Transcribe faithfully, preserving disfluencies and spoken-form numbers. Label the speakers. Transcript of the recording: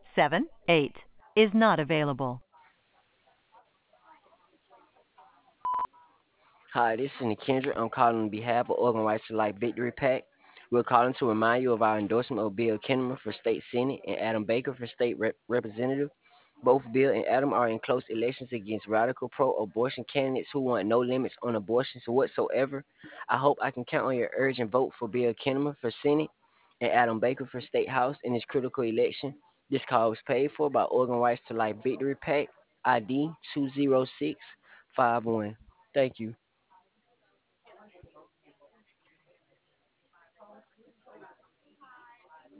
Speaker 1: seven eight is not available.
Speaker 2: Hi, this is Nikendra. I'm calling on behalf of Organ Rights to Life Victory Pack. We're calling to remind you of our endorsement of Bill Kinnaman for State Senate and Adam Baker for State Rep- Representative. Both Bill and Adam are in close elections against radical pro-abortion candidates who want no limits on abortions whatsoever. I hope I can count on your urgent vote for Bill Kinnaman for Senate and Adam Baker for State House in this critical election. This call was paid for by Organ Rights to Life Victory Pack, I D two zero six five one. Thank you.